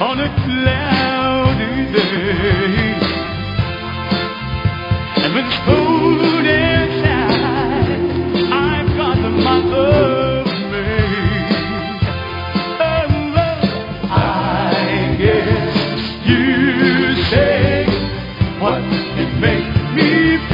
on a cloudy day. And when it's cold inside, I've got my love made. Oh, love, I guess you say what can make me feel.